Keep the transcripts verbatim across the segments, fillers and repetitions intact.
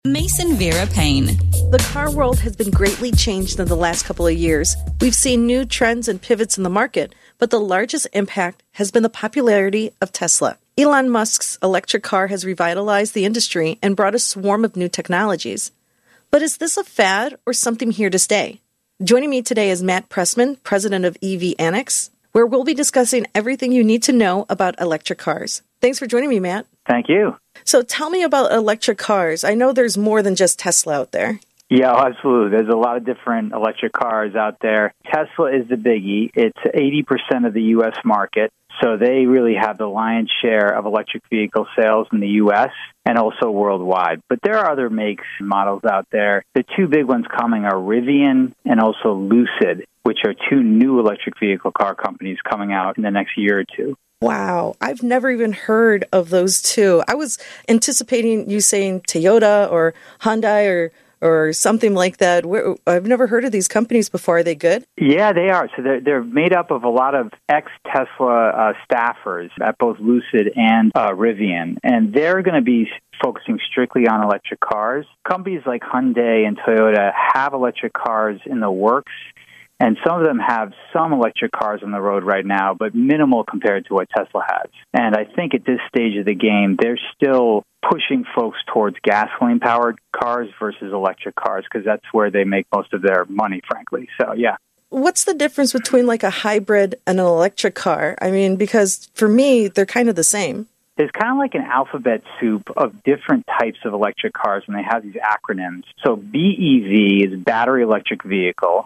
Mason Vera Payne. The car world has been greatly changed in the last couple of years. We've seen new trends and pivots in the market, but the largest impact has been the popularity of Tesla. Elon Musk's electric car has revitalized the industry and brought a swarm of new technologies. But is this a fad or something here to stay? Joining me today is Matt Pressman, president of E V Annex, where we'll be discussing everything you need to know about electric cars. Thanks for joining me, Matt. Thank you. So tell me about electric cars. I know there's more than just Tesla out there. Yeah, absolutely. There's a lot of different electric cars out there. Tesla is the biggie. It's eighty percent of the U S market, so they really have the lion's share of electric vehicle sales in the U S and also worldwide. But there are other makes and models out there. The two big ones coming are Rivian and also Lucid, which are two new electric vehicle car companies coming out in the next year or two. Wow, I've never even heard of those two. I was anticipating you saying Toyota or Hyundai or or something like that. I've never heard of these companies before. Are they good? Yeah, they are. So they're, they're made up of a lot of ex-Tesla uh, staffers at both Lucid and uh, Rivian, and they're going to be focusing strictly on electric cars. Companies like Hyundai and Toyota have electric cars in the works, and some of them have some electric cars on the road right now, but minimal compared to what Tesla has. And I think at this stage of the game, they're still pushing folks towards gasoline-powered cars versus electric cars because that's where they make most of their money, frankly. So, yeah. What's the difference between like a hybrid and an electric car? I mean, because for me, they're kind of the same. There's kind of like an alphabet soup of different types of electric cars, and they have these acronyms. So B E V is battery electric vehicle.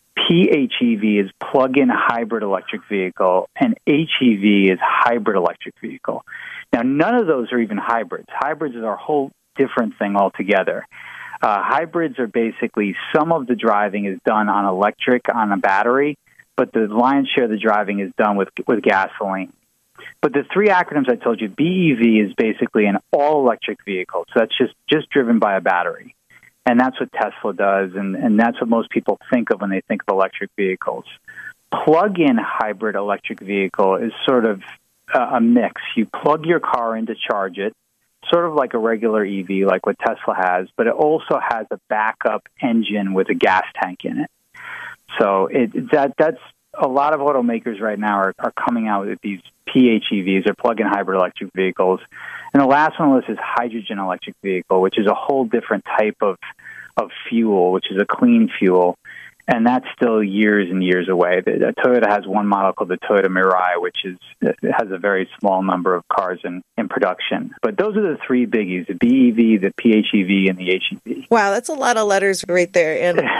P H E V is plug-in hybrid electric vehicle, and H E V is hybrid electric vehicle. Now, none of those are even hybrids. Hybrids are a whole different thing altogether. Uh, hybrids are basically some of the driving is done on electric, on a battery, but the lion's share of the driving is done with with gasoline. But the three acronyms I told you, B E V is basically an all-electric vehicle, so that's just, just driven by a battery. And that's what Tesla does, and, and that's what most people think of when they think of electric vehicles. Plug-in hybrid electric vehicle is sort of uh, a mix. You plug your car in to charge it, sort of like a regular E V, like what Tesla has, but it also has a backup engine with a gas tank in it. So it, that that's a lot of automakers right now are, are coming out with these P H E Vs, or plug-in hybrid electric vehicles. And the last one on the list is hydrogen electric vehicle, which is a whole different type of, of fuel, which is a clean fuel. And that's still years and years away. The, the Toyota has one model called the Toyota Mirai, which is it has a very small number of cars in, in production. But those are the three biggies, the B E V, the P H E V, and the H E V. Wow, that's a lot of letters right there.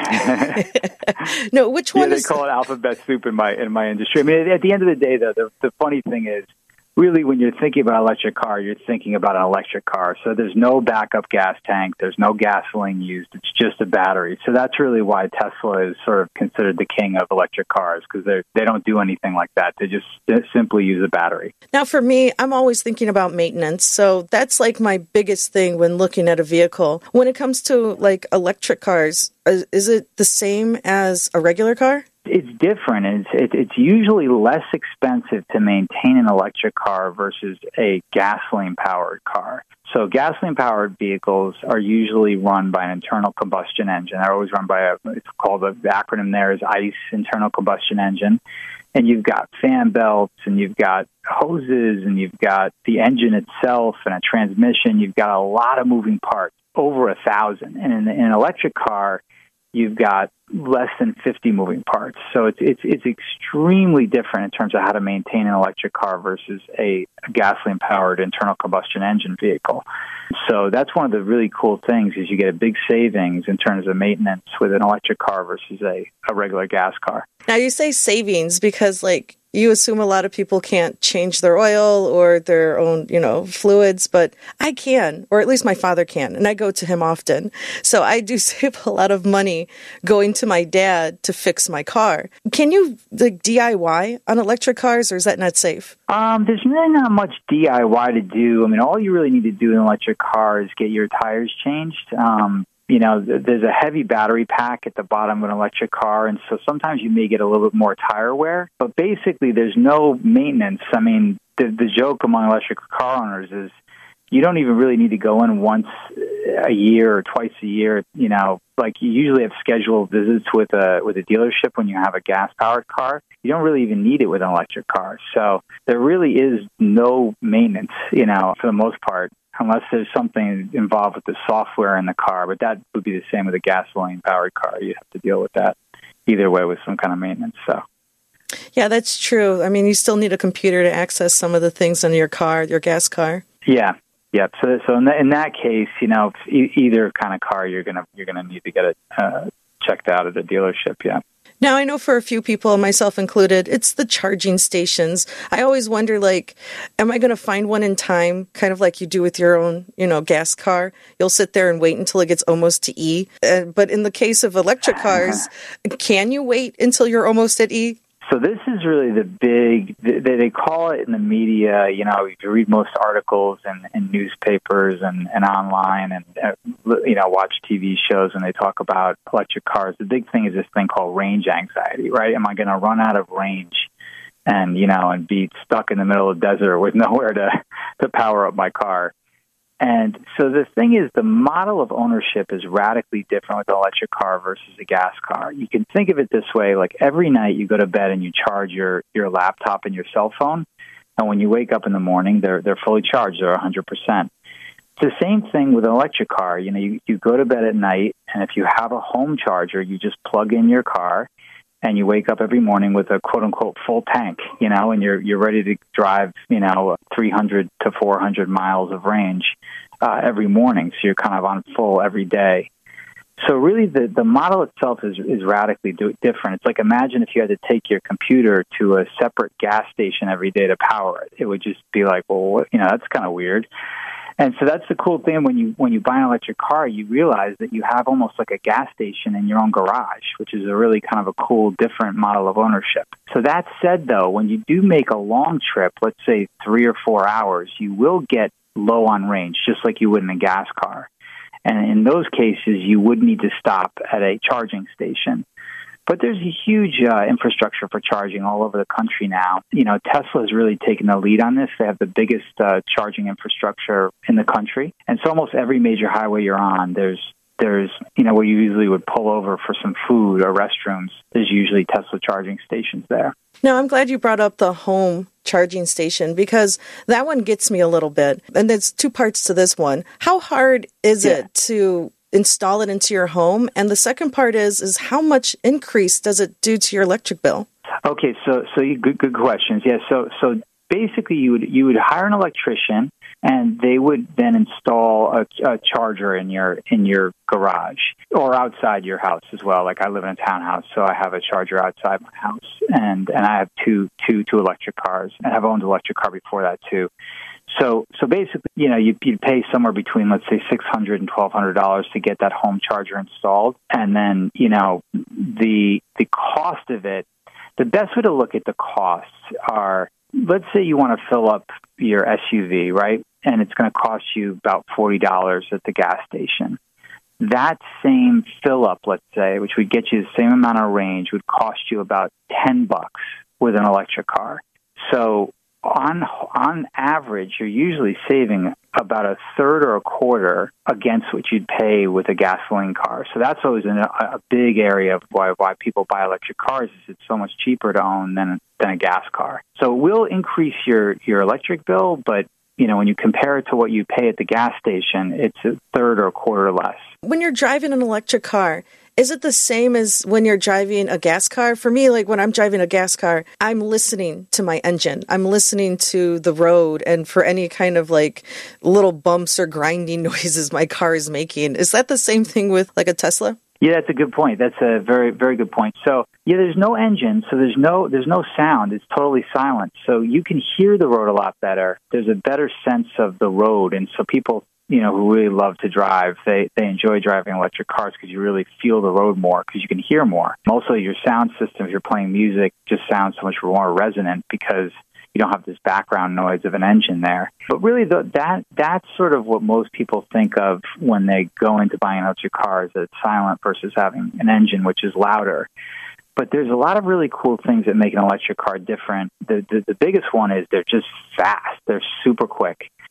And no, which one yeah, is... they call it alphabet soup in my in my industry. I mean, at the end of the day, though, the, the funny thing is, really, when you're thinking about an electric car, you're thinking about an electric car. So there's no backup gas tank. There's no gasoline used. It's just a battery. So that's really why Tesla is sort of considered the king of electric cars, because they they don't do anything like that. They just simply use a battery. Now, for me, I'm always thinking about maintenance. So that's like my biggest thing when looking at a vehicle. When it comes to like electric cars, is, is it the same as a regular car? It's different. It's, it, it's usually less expensive to maintain an electric car versus a gasoline-powered car. So gasoline-powered vehicles are usually run by an internal combustion engine. They're always run by a, it's called, the acronym there is ICE, internal combustion engine. And you've got fan belts, and you've got hoses, and you've got the engine itself and a transmission. You've got a lot of moving parts, over a thousand. And in, in an electric car, you've got less than fifty moving parts. So it's it's it's extremely different in terms of how to maintain an electric car versus a, a gasoline-powered internal combustion engine vehicle. So that's one of the really cool things is you get a big savings in terms of maintenance with an electric car versus a, a regular gas car. Now, you say savings because, like, you assume a lot of people can't change their oil or their own, you know, fluids, but I can, or at least my father can, and I go to him often. So I do save a lot of money going to my dad to fix my car. Can you like D I Y on electric cars, or is that not safe? Um, there's really not much D I Y to do. I mean, all you really need to do in an electric car is get your tires changed. Um, You know, there's a heavy battery pack at the bottom of an electric car, and so sometimes you may get a little bit more tire wear. But basically, there's no maintenance. I mean, the, the joke among electric car owners is you don't even really need to go in once a year or twice a year. You know, like you usually have scheduled visits with a with a dealership when you have a gas-powered car. You don't really even need it with an electric car. So there really is no maintenance, you know, for the most part, unless there's something involved with the software in the car. But that would be the same with a gasoline-powered car. You have to deal with that either way with some kind of maintenance. So. Yeah, that's true. I mean, you still need a computer to access some of the things in your car, your gas car. Yeah. Yep. So, so in, that, in that case, you know, e- either kind of car, you're gonna you're gonna need to get it uh, checked out at a dealership. Yeah. Now, I know for a few people, myself included, it's the charging stations. I always wonder, like, am I going to find one in time, kind of like you do with your own, you know, gas car? You'll sit there and wait until it gets almost to E. Uh, but in the case of electric cars, can you wait until you're almost at E? So this is really the big, they, they call it in the media, you know, if you read most articles and, and newspapers and, and online and, uh, you know, watch T V shows and they talk about electric cars, the big thing is this thing called range anxiety, right? Am I going to run out of range and, you know, and be stuck in the middle of the desert with nowhere to, to power up my car? And so the thing is, the model of ownership is radically different with an electric car versus a gas car. You can think of it this way, like every night you go to bed and you charge your, your laptop and your cell phone, and when you wake up in the morning, they're they're fully charged, they're one hundred percent. It's the same thing with an electric car. You know, you, you go to bed at night, and if you have a home charger, you just plug in your car, and you wake up every morning with a quote-unquote full tank, you know, and you're you're ready to drive, you know, three hundred to four hundred miles of range uh, every morning. So you're kind of on full every day. So really the, the model itself is, is radically do- different. It's like imagine if you had to take your computer to a separate gas station every day to power it. It would just be like, well, what, you know, that's kind of weird. And so that's the cool thing when you when you buy an electric car, you realize that you have almost like a gas station in your own garage, which is a really kind of a cool, different model of ownership. So that said, though, when you do make a long trip, let's say three or four hours, you will get low on range, just like you would in a gas car. And in those cases, you would need to stop at a charging station. But there's a huge uh, infrastructure for charging all over the country now. You know, Tesla has really taken the lead on this. They have the biggest uh, charging infrastructure in the country. And so almost every major highway you're on, there's, there's you know, where you usually would pull over for some food or restrooms, there's usually Tesla charging stations there. Now, I'm glad you brought up the home charging station because that one gets me a little bit. And there's two parts to this one. How hard is yeah. it to install it into your home? And the second part is, is how much increase does it do to your electric bill? Okay, so so you, good good questions. Yeah, so so basically you would you would hire an electrician, and they would then install a, a charger in your in your garage or outside your house as well. Like I live in a townhouse, so I have a charger outside my house, and and I have two two two electric cars, and I've owned an electric car before that too. So, so basically, you know, you, you'd pay somewhere between, let's say, six hundred dollars and twelve hundred dollars to get that home charger installed. And then, you know, the the cost of it, the best way to look at the costs are, let's say you want to fill up your S U V, right? And it's going to cost you about forty dollars at the gas station. That same fill up, let's say, which would get you the same amount of range, would cost you about ten bucks with an electric car. So, On on average, you're usually saving about a third or a quarter against what you'd pay with a gasoline car. So that's always a, a big area of why why people buy electric cars is it's so much cheaper to own than than a gas car. So it will increase your, your electric bill, but you know when you compare it to what you pay at the gas station, it's a third or a quarter less. When you're driving an electric car, is it the same as when you're driving a gas car? For me, like when I'm driving a gas car, I'm listening to my engine. I'm listening to the road and for any kind of like little bumps or grinding noises my car is making. Is that the same thing with like a Tesla? Yeah, that's a good point. That's a very, very good point. So, yeah, there's no engine, so there's no there's no sound. It's totally silent. So you can hear the road a lot better. There's a better sense of the road, and so people, you know, who really love to drive, they, they enjoy driving electric cars because you really feel the road more because you can hear more. Also, your sound system, if you're playing music, just sounds so much more resonant because you don't have this background noise of an engine there. But really, the, that that's sort of what most people think of when they go into buying an electric car, is that it's silent versus having an engine, which is louder. But there's a lot of really cool things that make an electric car different. The, the, the biggest one is they're just fast. They're super quick.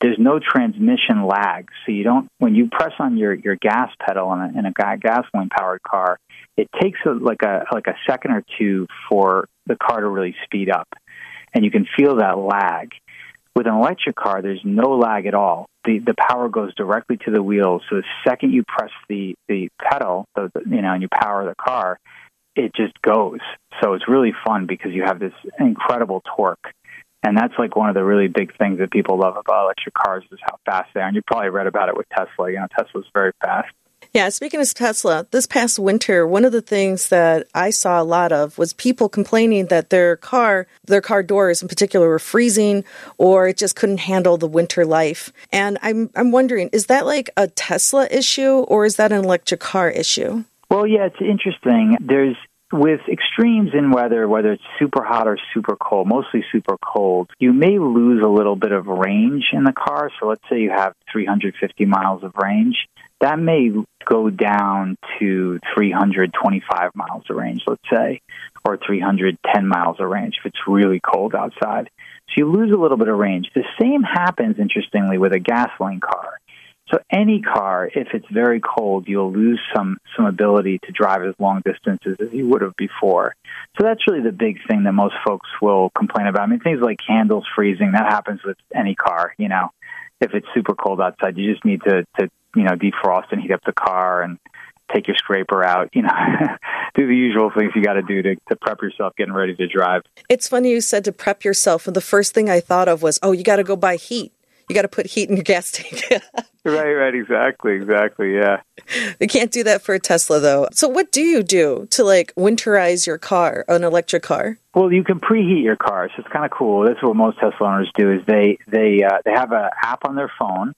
there's no transmission lag. So you don't, when you press on your, your gas pedal in a, in a gasoline-powered car, it takes a, like a like a second or two for the car to really speed up. And you can feel that lag. With an electric car, there's no lag at all. The the power goes directly to the wheels. So the second you press the, the pedal, the, you know, and you power the car, it just goes. So it's really fun because you have this incredible torque. And that's like one of the really big things that people love about electric cars is how fast they are. And you probably read about it with Tesla. You know, Tesla's very fast. Yeah, speaking of Tesla, this past winter, one of the things that I saw a lot of was people complaining that their car, their car doors in particular, were freezing or it just couldn't handle the winter life. And I'm I'm wondering, is that like a Tesla issue or is that an electric car issue? Well, yeah, it's interesting. There's with extremes in weather, whether it's super hot or super cold, mostly super cold, you may lose a little bit of range in the car. So let's say you have three hundred fifty miles of range. That may go down to three hundred twenty-five miles of range, let's say, or three hundred ten miles of range if it's really cold outside. So you lose a little bit of range. The same happens, interestingly, with a gasoline car. So any car, if it's very cold, you'll lose some, some ability to drive as long distances as you would have before. So that's really the big thing that most folks will complain about. I mean, things like handles freezing, that happens with any car, you know. If it's super cold outside, you just need to, to you know, defrost and heat up the car and take your scraper out, you know, do the usual things you got to do to to prep yourself getting ready to drive. It's funny you said to prep yourself, and the first thing I thought of was, oh, you got to go buy heat. You got to put heat in your gas tank. Right, right, exactly, exactly, yeah. You can't do that for a Tesla, though. So what do you do to, like, winterize your car, an electric car? Well, you can preheat your car, so it's kind of cool. That's what most Tesla owners do, is they they uh, they have an app on their phone,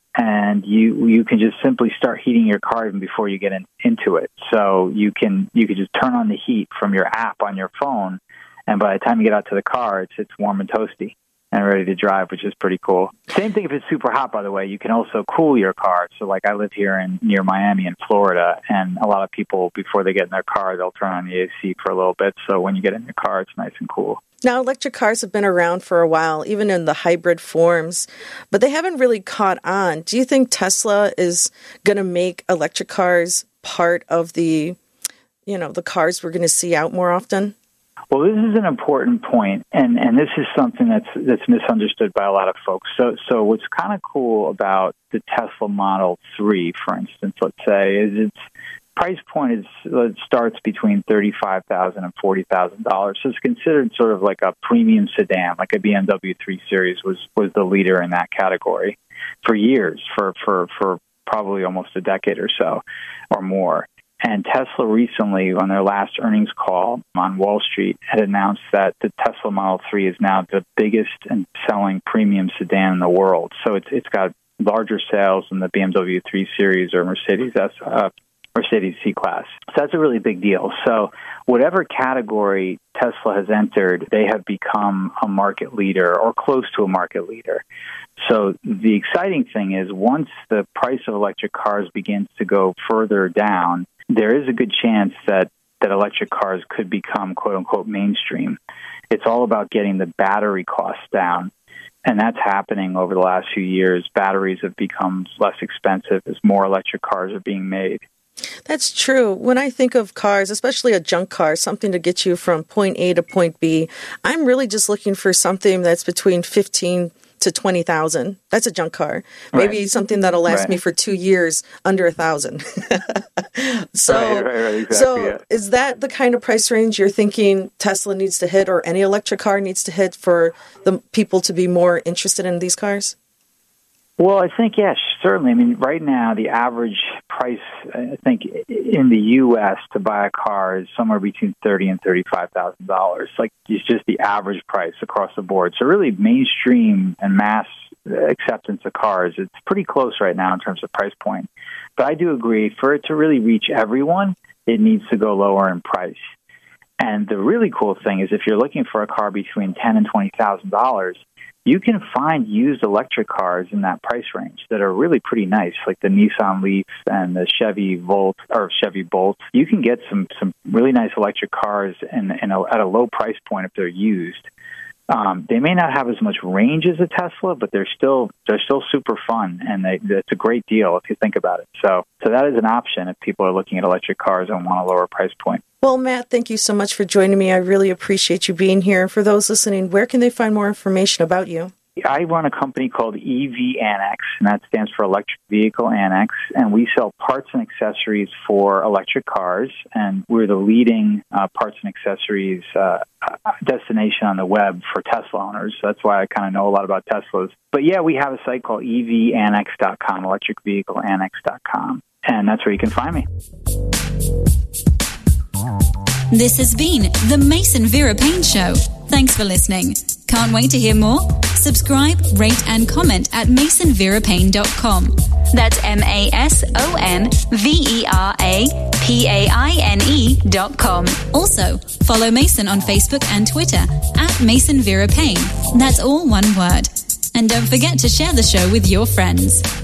and you you can just simply start heating your car even before you get in, into it. So you can you can just turn on the heat from your app on your phone, and by the time you get out to the car, it's it's warm and toasty and ready to drive, which is pretty cool. Same thing if it's super hot, by the way. You can also cool your car. So like I live here in near Miami in Florida, and a lot of people, before they get in their car, they'll turn on the A C for a little bit. So when you get in your car, it's nice and cool. Now, electric cars have been around for a while, even in the hybrid forms, but they haven't really caught on. Do you think Tesla is going to make electric cars part of the, you know, the cars we're going to see out more often? Well, this is an important point, and, and this is something that's that's misunderstood by a lot of folks. So, so what's kind of cool about the Tesla Model three, for instance, let's say, is its price point is it starts between thirty-five thousand dollars and forty thousand dollars. So it's considered sort of like a premium sedan, like a B M W three Series was, was the leader in that category for years, for, for, for probably almost a decade or so or more. And Tesla recently, on their last earnings call on Wall Street, had announced that the Tesla Model three is now the biggest and selling premium sedan in the world. So it's it's got larger sales than the B M W three Series or Mercedes S, uh, Mercedes C-Class. So that's a really big deal. So whatever category Tesla has entered, they have become a market leader or close to a market leader. So the exciting thing is once the price of electric cars begins to go further down, there is a good chance that, that electric cars could become, quote-unquote, mainstream. It's all about getting the battery costs down, and that's happening over the last few years. Batteries have become less expensive as more electric cars are being made. That's true. When I think of cars, especially a junk car, something to get you from point A to point B, I'm really just looking for something that's between fifteen to twenty thousand. That's a junk car. Maybe right. something that'll last right. me for two years under a thousand. so, right, right, right, exactly, so yeah. Is that the kind of price range you're thinking Tesla needs to hit, or any electric car needs to hit for the people to be more interested in these cars? Well, I think, yes, certainly. I mean, right now, the average price, I think, in the U S to buy a car is somewhere between thirty thousand dollars and thirty-five thousand dollars. Like, it's just the average price across the board. So really, mainstream and mass acceptance of cars, it's pretty close right now in terms of price point. But I do agree, for it to really reach everyone, it needs to go lower in price. And the really cool thing is if you're looking for a car between ten thousand dollars and twenty thousand dollars, you can find used electric cars in that price range that are really pretty nice, like the Nissan Leaf and the Chevy Volt or Chevy Bolt. You can get some, some really nice electric cars in, in a, at a low price point if they're used Um, they may not have as much range as a Tesla, but they're still they're still super fun, and they, it's a great deal if you think about it. So, so that is an option if people are looking at electric cars and want a lower price point. Well, Matt, thank you so much for joining me. I really appreciate you being here. For those listening, where can they find more information about you? I run a company called E V Annex, and that stands for Electric Vehicle Annex, and we sell parts and accessories for electric cars, and we're the leading uh, parts and accessories uh, destination on the web for Tesla owners. So that's why I kind of know a lot about Teslas. But yeah, we have a site called E V annex dot com, electric vehicle annex dot com, and that's where you can find me. This has been the Mason Vera Payne Show. Thanks for listening. Can't wait to hear more? Subscribe, rate, and comment at mason vera payne dot com. That's M A S O N V E R A P A I N E dot com. Also, follow Mason on Facebook and Twitter at Mason Vera Payne. That's all one word. And don't forget to share the show with your friends.